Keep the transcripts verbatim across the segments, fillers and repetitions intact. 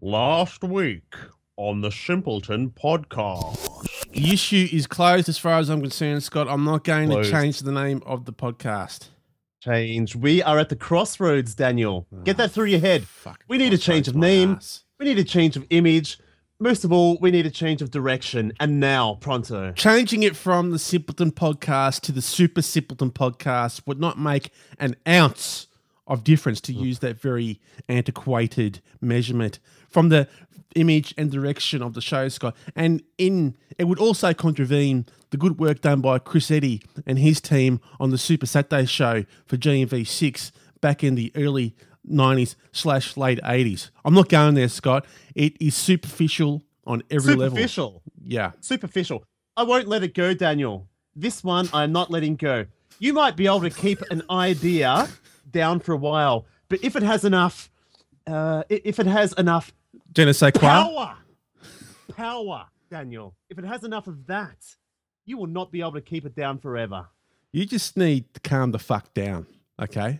Last week on the Simpleton podcast. The issue is closed as far as I'm concerned, Scott. I'm not going Closed. to change the name of the podcast. Change. We are at the crossroads, Daniel. Get that through your head. Fuck, We need a change of my name. ass. We need a change of image. Most of all, we need a change of direction. And now, pronto. Changing it from the Simpleton podcast to the Super Simpleton podcast would not make an ounce of difference, to use that very antiquated measurement, from the image and direction of the show, Scott. And in it would also contravene the good work done by Chris Eddy and his team on the Super Saturday show for G M V six back in the early nineties slash late eighties. I'm not going there, Scott. It is superficial on every level. Superficial. Yeah. Superficial. I won't let it go, Daniel. This one, I'm not letting go. You might be able to keep an idea down for a while, but if it has enough, uh, i- if it has enough Je ne sais quoi. power, power, Daniel, if it has enough of that, you will not be able to keep it down forever. You just need to calm the fuck down, okay?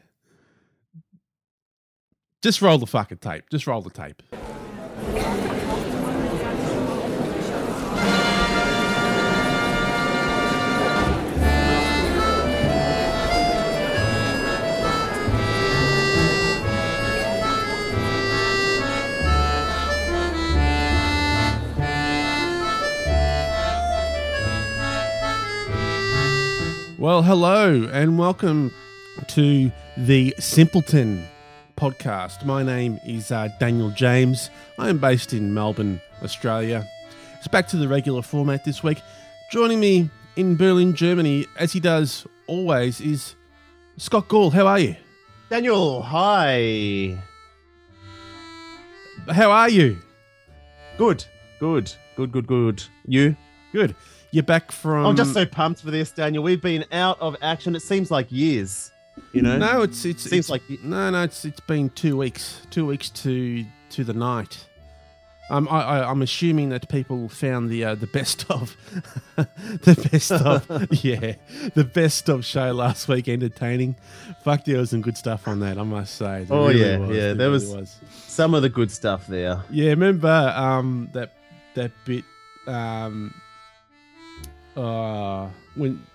Just roll the fucking tape. Just roll the tape. Well, hello and welcome to the Simpleton podcast. My name is uh, Daniel James. I am based in Melbourne, Australia. It's back to the regular format this week. Joining me in Berlin, Germany, as he does always, is Scott Gall. How are you? Daniel, hi. How are you? Good, good, good, good, good. You? Good. You're back from... I'm just so pumped for this, Daniel. We've been out of action. It seems like years. You know? No, it's it's Seems it's, like- no, no. It's it's been two weeks, two weeks to to the night. Um, I, I I'm assuming that people found the uh, the best of the best of yeah the best of show last week entertaining. Fuck, there was some good stuff on that, I must say. There Oh, really yeah, was. yeah, There there really was- Some of the good stuff there. Yeah, remember um that that bit um uh when.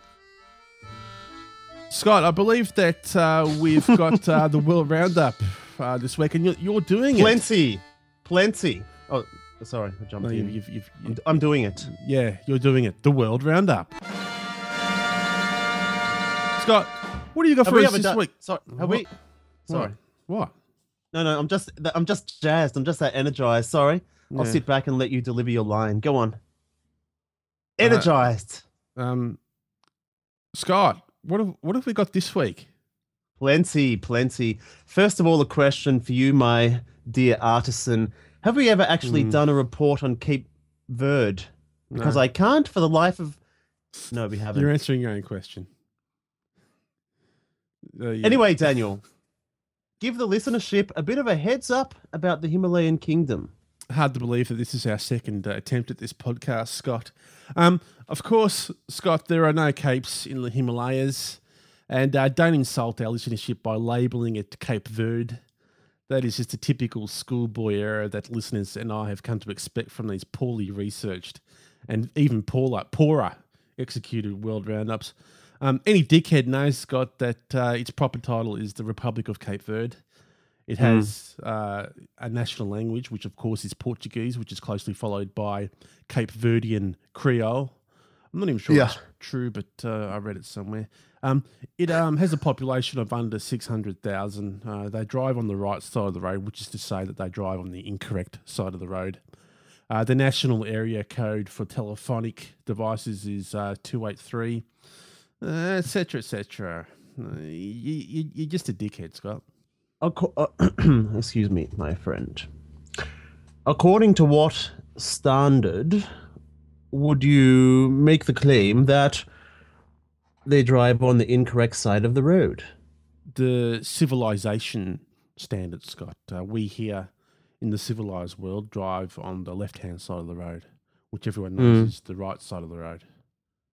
Scott, I believe that uh, we've got uh, the World Roundup uh, this week, and you're, you're doing it. Plenty. Plenty. Oh, sorry. I jumped No, in. you've, you've, you've, I'm, I'm doing it. yeah, you're doing it. The World Roundup. Scott, what do you got Have for we us ever this done... week? Sorry. Have What? we... Sorry. What? No, no. I'm just I'm just jazzed. I'm just that energized. Sorry. I'll Yeah. sit back and let you deliver your line. Go on. Energized. Um, Scott, what have what have we got this week? Plenty, plenty. First of all, a question for you, my dear artisan. Have we ever actually Hmm. done a report on Cape Verde? Because No. I can't for the life of... No, we haven't. You're answering your own question. Uh, yeah. Anyway, Daniel, give the listenership a bit of a heads up about the Himalayan kingdom. Hard to believe that this is our second uh, attempt at this podcast, Scott. Um, of course, Scott, there are no capes in the Himalayas, and uh, don't insult our listenership by labelling it Cape Verde. That is just a typical schoolboy error that listeners and I have come to expect from these poorly researched and even poorer, poorer executed world roundups. Um, any dickhead knows, Scott, that uh, its proper title is the Republic of Cape Verde. It has uh, a national language, which of course is Portuguese, which is closely followed by Cape Verdean Creole. I'm not even sure Yeah. it's true, but uh, I read it somewhere. Um, it um, has a population of under six hundred thousand. Uh, they drive on the right side of the road, which is to say that they drive on the incorrect side of the road. Uh, the national area code for telephonic devices is uh, two eight three, et cetera, et cetera. Uh, you, you, you're just a dickhead, Scott. Acco- uh, excuse me, my friend. According to what standard would you make the claim that they drive on the incorrect side of the road? The civilization standards, Scott. Uh, we here in the civilized world drive on the left-hand side of the road, which everyone knows Mm. is the right side of the road.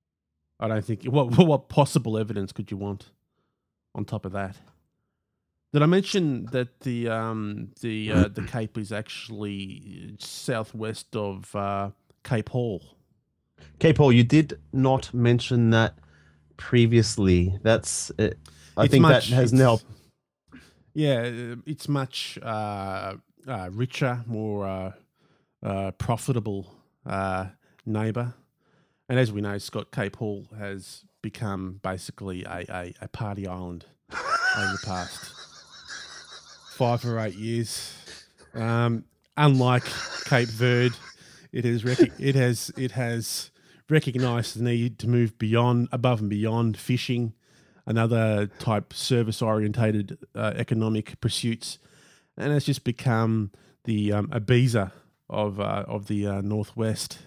I don't think... What, what possible evidence could you want on top of that? Did I mention that the um, the uh, the Cape is actually southwest of uh, Cape Hall? Cape Hall, you did not mention that previously. That's, uh, I It's think much, that has it's- now. Yeah, it's much uh, uh, richer, more uh, uh, profitable uh, neighbour. And as we know, Scott, Cape Hall has become basically a, a, a party island over the past five or eight years. Um, unlike Cape Verde, it has rec- it has it has recognised the need to move beyond, above and beyond fishing, another type service orientated uh, economic pursuits, and it's just become the um, Ibiza of uh, of the uh, Northwest.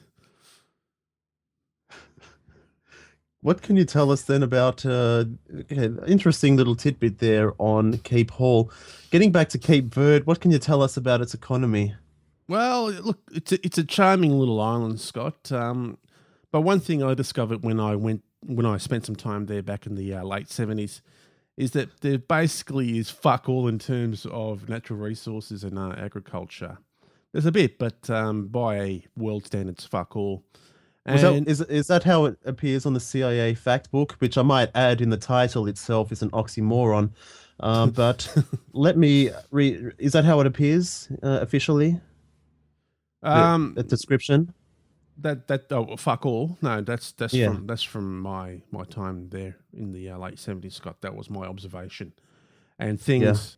What can you tell us then about uh, okay, interesting little tidbit there on Cape Hall? Getting back to Cape Verde, what can you tell us about its economy? Well, look, it's a, it's a charming little island, Scott. Um, but one thing I discovered when I went when I spent some time there back in the uh, late seventies is that there basically is fuck all in terms of natural resources and uh, agriculture. There's a bit, but um, by world standards, fuck all. Was that, And is, is that how it appears on the C I A fact book, which I might add in the title itself is an oxymoron. Uh, but let me read. Is that how it appears uh, officially? The, um, the description? that that oh fuck all. No, that's that's Yeah. from that's from my my time there in the uh, late seventies, Scott. That was my observation, and things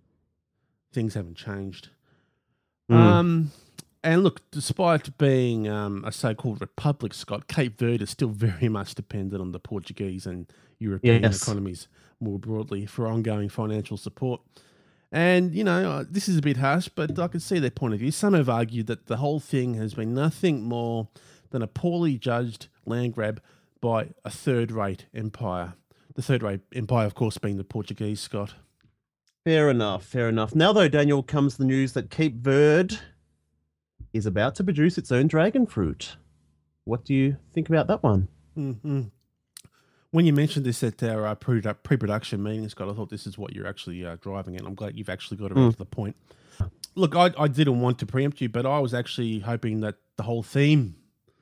things haven't changed. Mm. Um, and look, despite being um, a so-called republic, Scott, Cape Verde is still very much dependent on the Portuguese and European Yes. economies more broadly for ongoing financial support. And, you know, uh, this is a bit harsh, but I can see their point of view. Some have argued that the whole thing has been nothing more than a poorly judged land grab by a third-rate empire. The third-rate empire, of course, being the Portuguese, Scott. Fair enough, fair enough. Now, though, Daniel, comes the news that Cape Verde is about to produce its own dragon fruit. What do you think about that one? Mm-hmm. When you mentioned this at our uh, pre- pre-production meeting, Scott, I thought this is what you're actually uh, driving at. I'm glad you've actually got around Mm. to the point. Look, I, I didn't want to preempt you, but I was actually hoping that the whole theme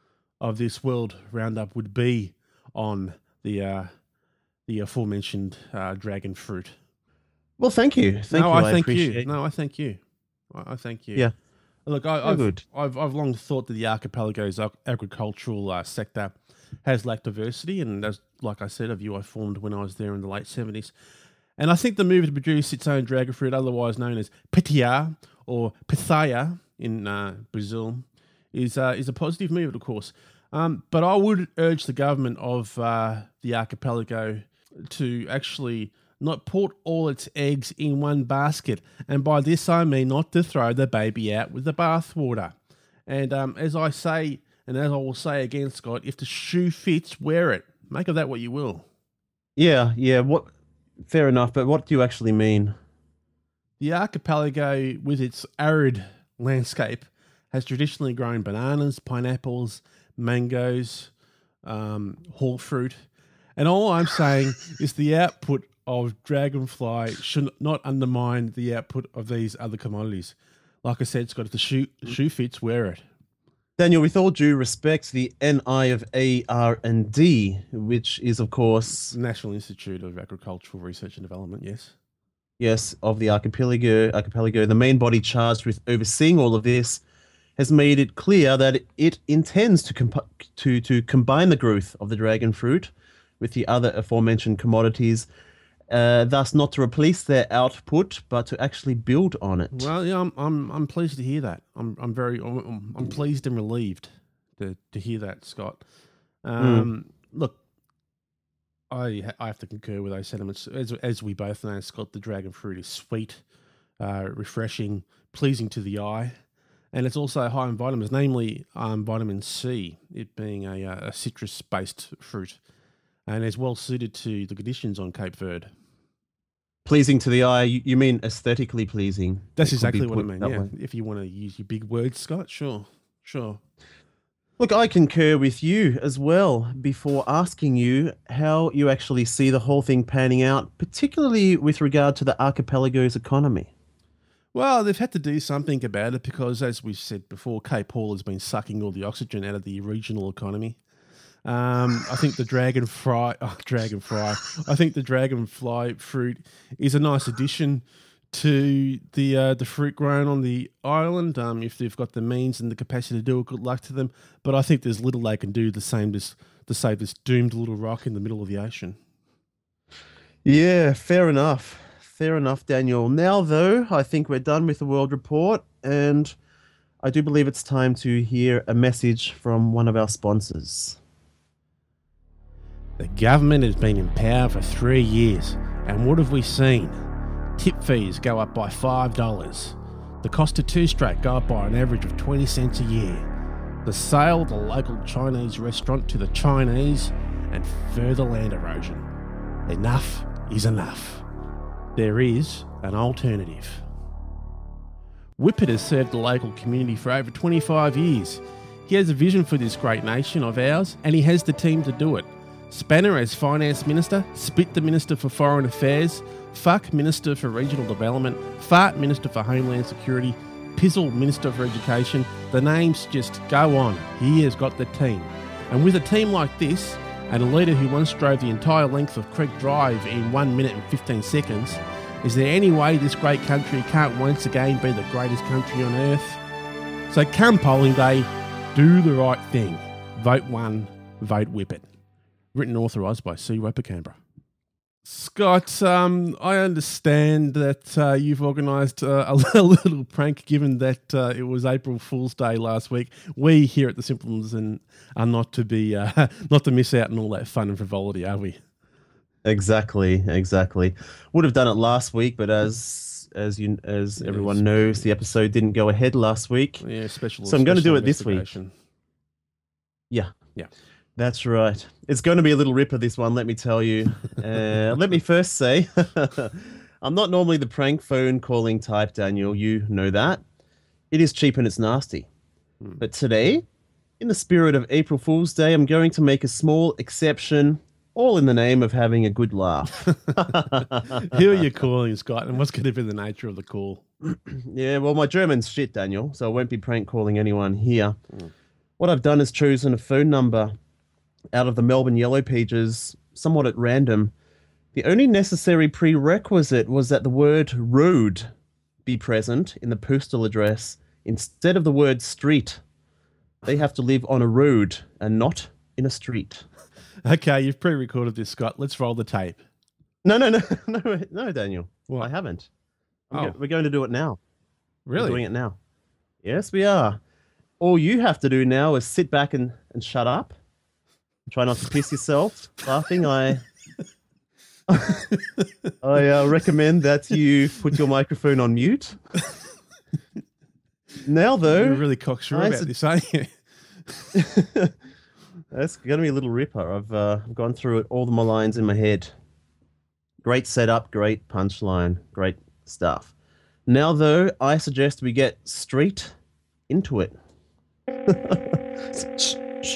of this World Roundup would be on the uh, the aforementioned uh, dragon fruit. Well, thank you. Thank no, you. I thank you. appreciate No, I thank you. I, I thank you. Yeah. Look, I, Oh, I've, good. I've I've long thought that the archipelago's ag- agricultural uh, sector has lacked diversity, and as like I said, a view I formed when I was there in the late seventies. And I think the move to produce its own dragon fruit, otherwise known as pitaya or pitaya in uh, Brazil, is uh, is a positive move, of course. Um, but I would urge the government of uh, the archipelago to actually not put all its eggs in one basket. And by this, I mean not to throw the baby out with the bathwater. And um, as I say, and as I will say again, Scott, if the shoe fits, wear it. Make of that what you will. Yeah, yeah. What? Fair enough. But what do you actually mean? The archipelago, with its arid landscape, has traditionally grown bananas, pineapples, mangoes, um, hawk fruit. And all I'm saying is the output of dragonfly should not undermine the output of these other commodities. Like I said, Scott, if the shoe, shoe fits, wear it. Daniel, with all due respect, the N I of A R and D, which is, of course, National Institute of Agricultural Research and Development, yes. yes, of the archipelago, archipelago, the main body charged with overseeing all of this, has made it clear that it intends to comp- to to combine the growth of the dragon fruit with the other aforementioned commodities, uh, thus not to replace their output, but to actually build on it. Well, yeah, I'm I'm I'm pleased to hear that. I'm I'm very I'm, I'm pleased and relieved to to hear that, Scott. Um, Look, I ha- I have to concur with those sentiments. As as we both know, Scott, the dragon fruit is sweet, uh, refreshing, pleasing to the eye, and it's also high in vitamins, namely um, vitamin C. It being a, uh, a citrus-based fruit, and is well suited to the conditions on Cape Verde. Pleasing to the eye, you, you mean aesthetically pleasing? That's It could be exactly what I put mean. that Yeah, way. if you want to use your big words, Scott, sure, sure. Look, I concur with you as well before asking you how you actually see the whole thing panning out, particularly with regard to the archipelago's economy. Well, they've had to do something about it because, as we've said before, Cape Hall has been sucking all the oxygen out of the regional economy. Um, I think the dragon fry, oh, dragon fry. I think the dragonfly fruit is a nice addition to the uh, the fruit grown on the island. Um, if they've got the means and the capacity to do it, good luck to them. But I think there's little they can do the same as to save this doomed little rock in the middle of the ocean. Yeah, fair enough. Fair enough, Daniel. Now, though, I think we're done with the World Report, and I do believe it's time to hear a message from one of our sponsors. The government has been in power for three years, and what have we seen? Tip fees go up by five dollars. The cost of two-straight go up by an average of twenty cents a year. The sale of the local Chinese restaurant to the Chinese, and further land erosion. Enough is enough. There is an alternative. Whippet has served the local community for over twenty-five years. He has a vision for this great nation of ours, and he has the team to do it. Spanner as Finance Minister, Spit the Minister for Foreign Affairs, Fuck Minister for Regional Development, Fart Minister for Homeland Security, Pizzle Minister for Education. The names just go on. He has got the team. And with a team like this, and a leader who once drove the entire length of Creek Drive in one minute and fifteen seconds, is there any way this great country can't once again be the greatest country on earth? So come polling day, do the right thing. Vote one, vote Whippet. Written and authorised by C. Roper Canberra. Scott, um, I understand that uh, you've organised uh, a little prank, given that uh, it was April Fool's Day last week. We here at the Simpletons are not to be uh, not to miss out on all that fun and frivolity, are we? Exactly, exactly. Would have done it last week, but as as you as yeah, everyone knows, the episode didn't go ahead last week. Yeah, special. So I'm going to do it this week. Yeah, yeah. That's right. It's going to be a little ripper, this one, let me tell you. Uh, let me first say, I'm not normally the prank phone calling type, Daniel. You know that. It is cheap and it's nasty. Hmm. But today, in the spirit of April Fool's Day, I'm going to make a small exception, all in the name of having a good laugh. Who are you calling, Scott, and what's going to be the nature of the call? Yeah, well, my German's shit, Daniel, so I won't be prank calling anyone here. Hmm. What I've done is chosen a phone number out of the Melbourne Yellow Pages, somewhat at random. The only necessary prerequisite was that the word road be present in the postal address instead of the word street. They have to live on a road and not in a street. Okay, you've pre-recorded this, Scott. Let's roll the tape. No, no, no, no, no, Daniel. What? I haven't. Oh. Go- we're going to do it now. Really? We're doing it now. Yes, we are. All you have to do now is sit back and, and shut up. Try not to piss yourself laughing. I I uh, recommend that you put your microphone on mute. Now, though... You're really cocksure about su- this, aren't you? That's going to be a little ripper. I've uh, gone through it, all of my lines in my head. Great setup, great punchline, great stuff. Now, though, I suggest we get straight into it. Shh, shh.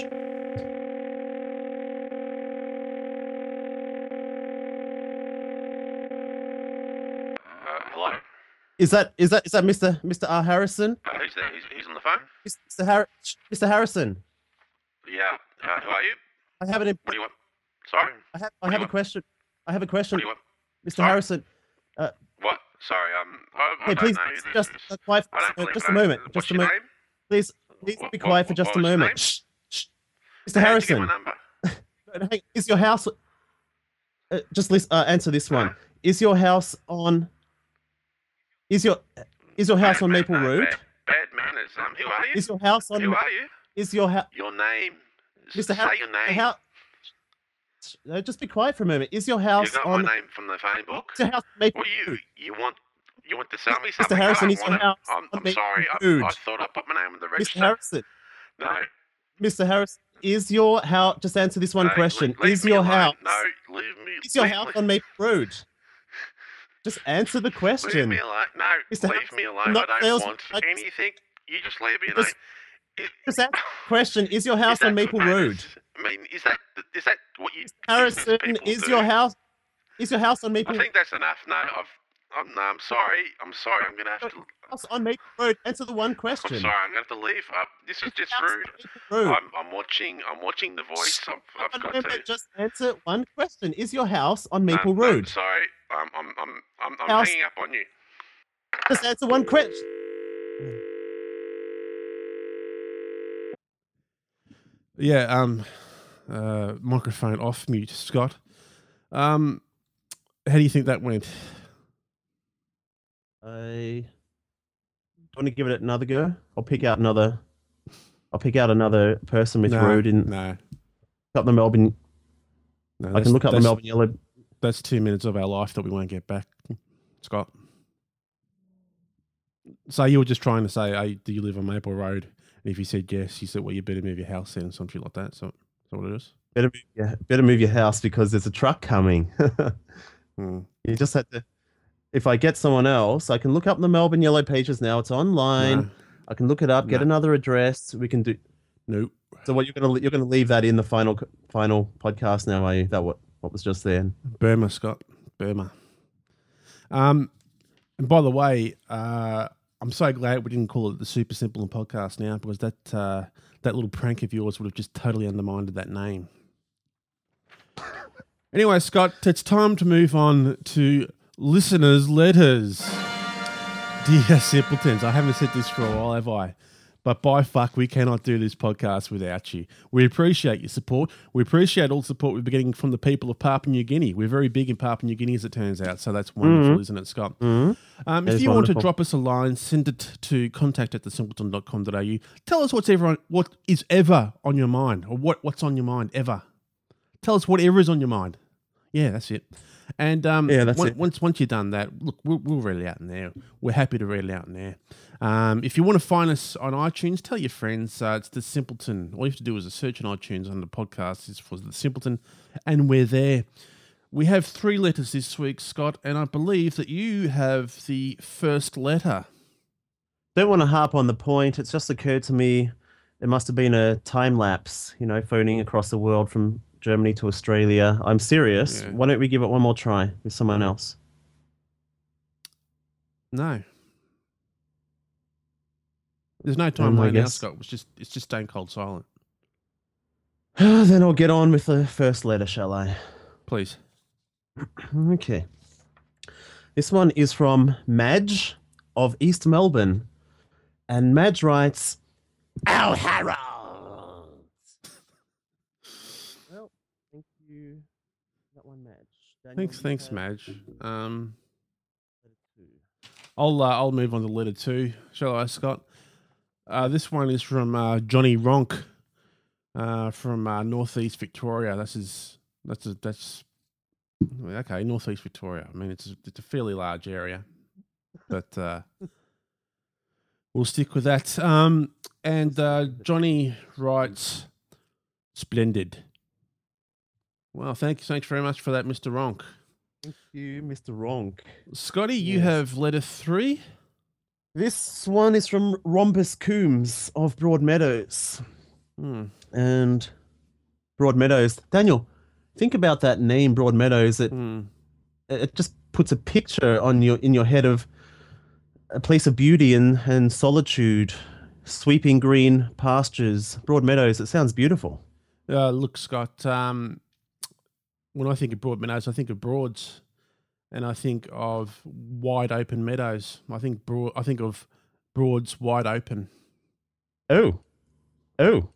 Is that is that is that Mister Mister R. Harrison? Uh, who's there? Who's, who's on the phone? Mister Har- Mister Harrison. Yeah. Uh, who are you? I have an. Imp- What do you want? Sorry. I have I have a want? question. I have a What question, do you want? Mister Sorry? Harrison. What? Sorry. Um. I, I Hey, don't please, know who this just is. uh, quiet. I don't uh, believe just a no. moment. What's Just a your moment. name? Please, please What- be what- quiet for what just a was your moment. name? Shh, shh. Mister How did you Harrison. get my number? Hey, is your house? Uh, just listen, uh, answer this one. Huh? Is your house on? Is your is your house Man, on man, Maple no, Road? Bad, bad manners. Um. Who are you? Is your house on? Who Ma- are you? Is your house? Your name. Mister Say Harrison. your name. How? Uh, just be quiet for a moment. Is your house You got on? my name from the phone book. Is your house on Maple What you Road? you want? You want to sell me Mister something? Harrison, I is don't your want house it. I'm, on I'm Maple sorry. I, Road? I thought I put my name on the Mister register. Harrison. No. Mister Harris, is your house? Just answer this one no, question. Leave, leave Is me your alone. house? No. Leave me. Is your leave house me, on Maple Road? Just answer the Leave question. me alone. No. Mister Leave Harris, me I'm alone. I not don't sales- want I- anything. You just leave me Just- alone. Is, Just ask the question, is your is house that on Maple Road? famous? I mean, is that is that what you Harrison, business people is do? your house is your house on I Maple think that's enough. No, I've. I'm, no, I'm sorry. I'm sorry. I'm gonna have to. house on Maple Road? Answer the one I'm question. sorry. I'm gonna have to leave. Uh, this is just House on rude. Maple Road. I'm, I'm watching. I'm watching The Voice. I've, I've No, got no, to. just answer one question. Is your house on No, Maple no, Road? sorry. I'm, I'm, I'm, I'm, I'm House- hanging up on you. Just answer one question. Yeah, um, uh, microphone off mute, Scott. Um, how do you think that went? I want to give it another go. I'll pick out another. I'll pick out another person with no, road in no, up the Melbourne. no. I can look up the that's- Melbourne Yellow. That's two minutes of our life that we won't get back, Scott. So you were just trying to say, hey, do you live on Maple Road? And if you said yes, you said, well, you better move your house then, some shit like that. So, is that what it is? Better move, yeah, better move your house because there's a truck coming. Hmm. You just had to. If I get someone else, I can look up the Melbourne Yellow Pages now. It's online. No, I can look it up, get No. another address. We can do. nope. So what you're gonna you're gonna leave that in the final final podcast now, are you? That what what was just there? Burma, Scott. Burma. Um, and by the way, uh, I'm so glad we didn't call it the Super Simple and Podcast now because that uh, that little prank of yours would have just totally undermined that name. Anyway, Scott, it's time to move on to listeners' letters. Dear Simpletons, I haven't said this for a while, have I? But by fuck, we cannot do this podcast without you. We appreciate your support. We appreciate all the support we've been getting from the people of Papua New Guinea. We're very big in Papua New Guinea, as it turns out, so that's wonderful, Mhm. isn't it, Scott? Mhm. Um, That if is you want to wonderful. drop us a line, send it to contact at the simpleton dot com dot a u. Tell us what's ever on, what is ever on your mind, or what, what's on your mind ever. Tell us whatever is on your mind. Yeah, that's it. And um, Yeah, that's once, it. once once you've done that, look, we'll, we'll read it out in there. We're happy to read it out in there. Um, if you want to find us on iTunes, tell your friends. Uh, it's The Simpleton. All you have to do is a search on iTunes under podcasts is for The Simpleton, and we're there. We have three letters this week, Scott, and I believe that you have the first letter. Don't want to harp on the point. It's just occurred to me it must have been a time lapse, you know, phoning across the world from Germany to Australia. I'm serious. Yeah. Why don't we give it one more try with someone else? No. There's no time Um, I right now, guess- Scott. It's just it's just stone cold silent. Then I'll get on with the first letter, shall I? Please. Okay. This one is from Madge of East Melbourne. And Madge writes, Al Harold. Well, thank you. That one, Madge. Daniel, Thanks, you thanks, have Madge. Um, letter two. I'll uh, I'll move on to letter two, shall I, Scott? Uh, this one is from uh, Johnny Ronk, uh, from uh, northeast Victoria. That's his. That's a, that's okay. Northeast Victoria. I mean, it's a, it's a fairly large area, but uh, we'll stick with that. Um, and uh, Johnny writes, "Splendid." Well, thank you. Thanks very much for that, Mister Ronk. Thank you, Mister Ronk. Scotty, you Yes. have letter three. This one is from Rhombus Coombs of Broadmeadows. Hmm. And Broadmeadows. Daniel, think about that name, Broadmeadows. It Hmm. it just puts a picture on your in your head of a place of beauty and, and solitude, sweeping green pastures, Broadmeadows. It sounds beautiful. Uh, look, Scott, um, when I think of Broadmeadows, I think of Broads, and I think of wide open meadows. I think broad. I think of Broads wide open. Oh, oh.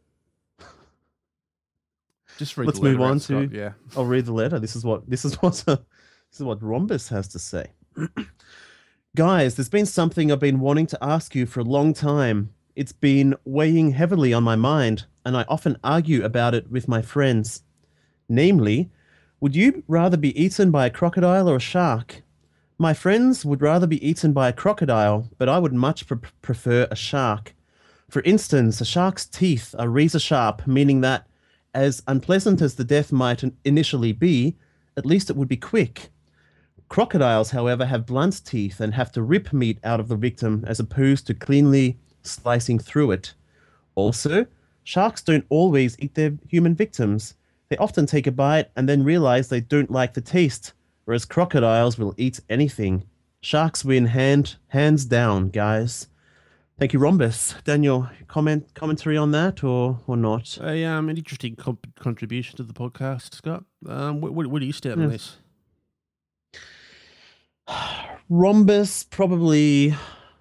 Just read. Let's the letter move on out, Scott. to- yeah. I'll read the letter. This is what this is what this is what Rhombus has to say. Guys, there's been something I've been wanting to ask you for a long time. It's been weighing heavily on my mind, and I often argue about it with my friends. Namely, would you rather be eaten by a crocodile or a shark? My friends would rather be eaten by a crocodile, but I would much pre- prefer a shark. For instance, a shark's teeth are razor sharp, meaning that, as unpleasant as the death might in- initially be, at least it would be quick. Crocodiles, however, have blunt teeth and have to rip meat out of the victim as opposed to cleanly slicing through it. Also, sharks don't always eat their human victims. They often take a bite and then realize they don't like the taste, whereas crocodiles will eat anything. Sharks win hand hands down, guys. Thank you, Rhombus. Daniel, comment commentary on that or or not? A um, an interesting comp- contribution to the podcast, Scott. Um, what, what, what do you stand on Yes. this? Rhombus probably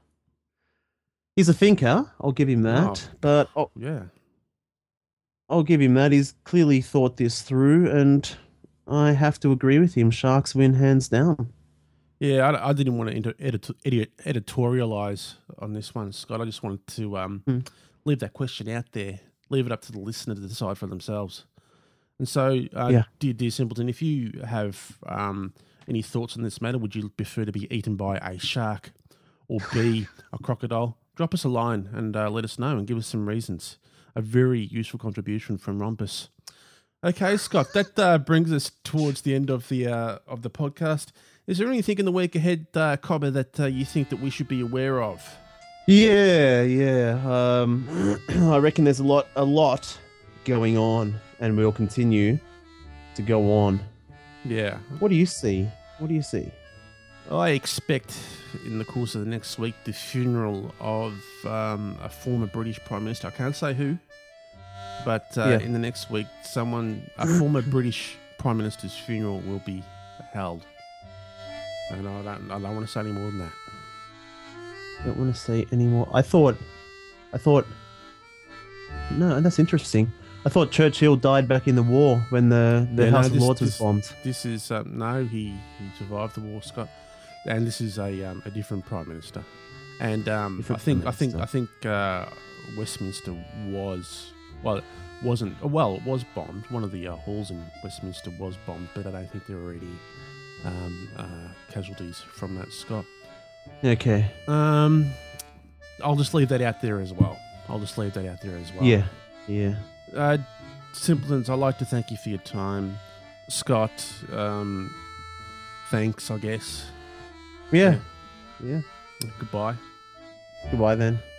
he's a thinker. I'll give him that. Oh. But I'll, Yeah. I'll give him that. He's clearly thought this through, and I have to agree with him. Sharks win hands down. Yeah, I, I didn't want to inter- edit- edit- editorialize on this one, Scott. I just wanted to um, Hmm. leave that question out there, leave it up to the listener to decide for themselves. And so, uh, Yeah. dear, dear Simpleton, if you have um, any thoughts on this matter, would you prefer to be eaten by a shark or B, a crocodile? Drop us a line and uh, let us know and give us some reasons. A very useful contribution from Rompus. Okay, Scott, that uh, brings us towards the end of the uh, of the podcast. Is there anything in the week ahead, uh, Cobber, that uh, you think that we should be aware of? Yeah, yeah. Um, I reckon there's a lot, a lot going on, and will continue to go on. Yeah, What do you see? What do you see? I expect in the course of the next week the funeral of um, a former British Prime Minister. I can't say who, but uh, Yeah. in the next week, someone, a former British Prime Minister's funeral will be held. And I don't, I don't want to say any more than that. Don't want to say any more. I thought, I thought. No, that's interesting. I thought Churchill died back in the war when the the Yeah, no, House of this- Lords was this- bombed. This is um, no, he, he survived the war, Scott, and this is a um, a different prime minister. And um, I Different think Prime I think I Minister. think uh, Westminster was well, it wasn't well, it was bombed. One of the uh, halls in Westminster was bombed, but I don't think there were any um, uh, casualties from that, Scott. Okay. Um, I'll just leave that out there as well. I'll just leave that out there as well. Yeah. Yeah. Uh, Simpletons, I'd like to thank you for your time. Scott, um, thanks, I guess. Yeah. Yeah. Goodbye. Goodbye then.